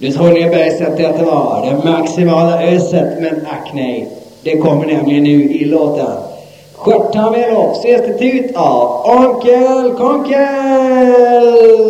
Du tror ni börjat att detta var det maximala öset, men ack nej. Det kommer nämligen nu i låten Stjärthammelopp ses det ut av Onkel Konkel.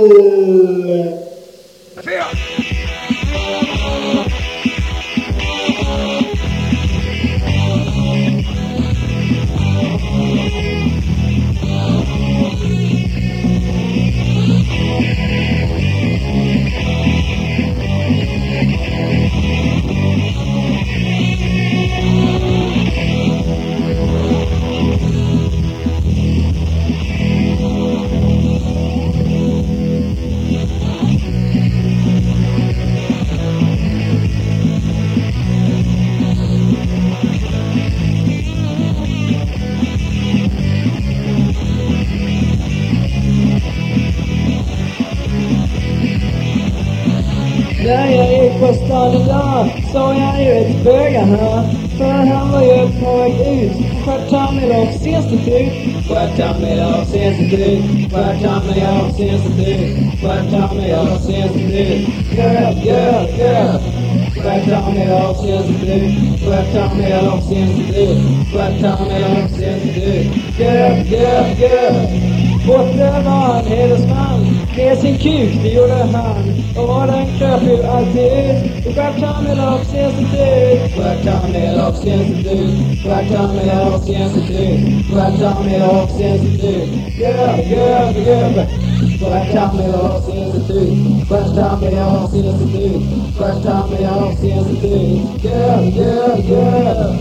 När jag gick på stan idag såg jag ju ett bögahörn. För han var ju på väg ut. Stjärthammelopsinstitut. Stjärthammelopsinstitut. Stjärthammelopsinstitut. Stjärthammelopsinstitut. Girl, girl, girl. Stjärthammelopsinstitut. Stjärthammelopsinstitut. Stjärthammelopsinstitut. Girl, girl, girl. Borta var en hedersman. Med sin kuk, det gjorde han. Och var den kröp ju alltid ut. Stjärthammelopsinstitut. Stjärthammelopsinstitut. Stjärthammelopsinstitut. Stjärthammelopsinstitut. Girl, girl, girl. Stjärthammelopsinstitut. Stjärthammelopsinstitut. Stjärthammelopsinstitut. Girl, girl, girl.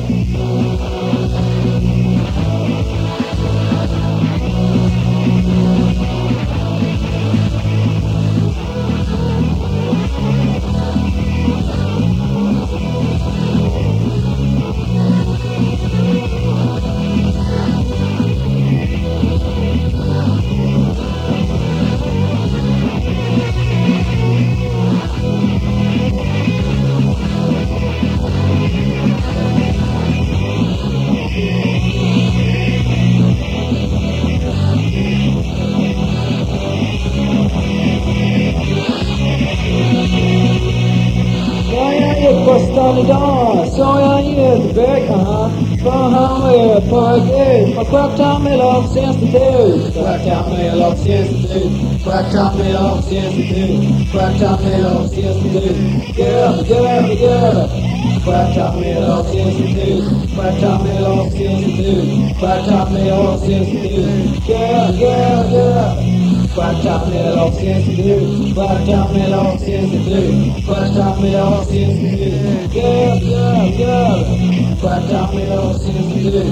På stan idag såg jag ju ett bögahörn. För han var ju på väg ut. På Stjärthammelopsinstitut. Stjärthammelopsinstitut. Stjärthammelopsinstitut. Stjärthammelopsinstitut. Girl, girl, girl. Stjärthammelopsinstitut. Stjärthammelopsinstitut. Stjärthammelopsinstitut. Girl, girl, girl. Stjärthammelopsinstitut. Stjärthammelopsinstitut. Stjärthammelopsinstitut. Girl, girl, girl. Stjärthammelopsinstitut.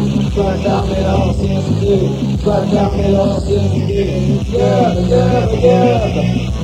Stjärthammelopsinstitut. Stjärthammelopsinstitut. Girl, girl, girl.